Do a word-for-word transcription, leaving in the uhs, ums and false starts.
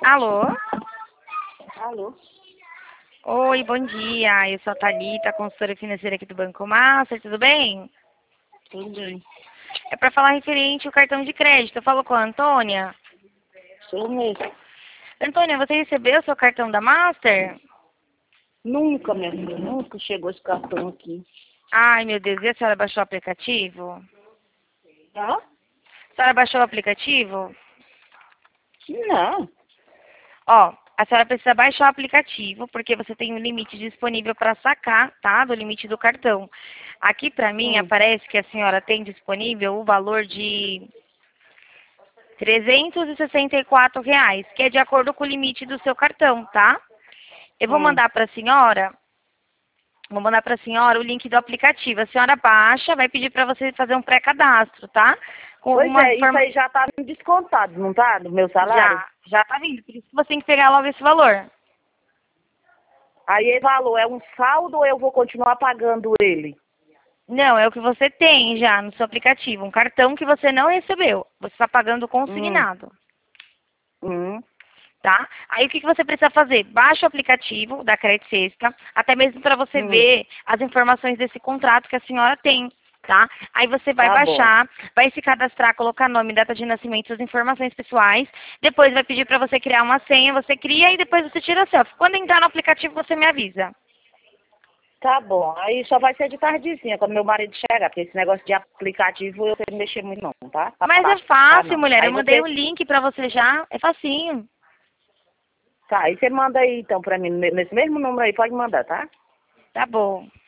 Alô? Alô? Oi, bom dia. Eu sou a Thalita, consultora financeira aqui do Banco Master, tudo bem? Tudo bem. É para falar referente ao cartão de crédito. Eu falo com a Antônia. Sou mesmo. Antônia, você recebeu o seu cartão da Master? Nunca, minha filha, nunca chegou esse cartão aqui. Ai, meu Deus, e a senhora baixou o aplicativo? Tá? A senhora baixou o aplicativo? Não. Ó, a senhora precisa baixar o aplicativo, porque você tem um limite disponível para sacar, tá? Do limite do cartão. Aqui para mim Hum. aparece que a senhora tem disponível o valor de trezentos e sessenta e quatro reais, que é de acordo com o limite do seu cartão, tá? Eu vou Hum. mandar para a senhora, vou mandar para a senhora o link do aplicativo. A senhora baixa, vai pedir para você fazer um pré-cadastro, tá? Com Pois algumas é, isso informações. aí já tá descontado, não tá? Do meu salário? Já, já tá vindo, por isso que você tem que pegar logo esse valor. Aí ele falou, é um saldo ou eu vou continuar pagando ele? Não, é o que você tem já no seu aplicativo, um cartão que você não recebeu. Você está pagando Hum. consignado, Hum. tá? Aí o que que você precisa fazer? Baixa o aplicativo da Crédito Sexta, até mesmo para você Hum. ver as informações desse contrato que a senhora tem, tá? Aí você vai Tá bom. baixar, vai se cadastrar, colocar nome, data de nascimento, suas informações pessoais. Depois vai pedir para você criar uma senha, você cria e depois você tira a selfie. Quando entrar no aplicativo, você me avisa. Tá bom. Aí só vai ser de tardezinha, quando meu marido chegar, porque esse negócio de aplicativo eu não sei mexer muito não, tá? Pra Mas é baixar fácil, não. mulher. Eu Aí mandei o você... link para você já. É facinho. Tá, aí você manda aí então pra mim, nesse mesmo número aí, pode mandar, tá? Tá bom.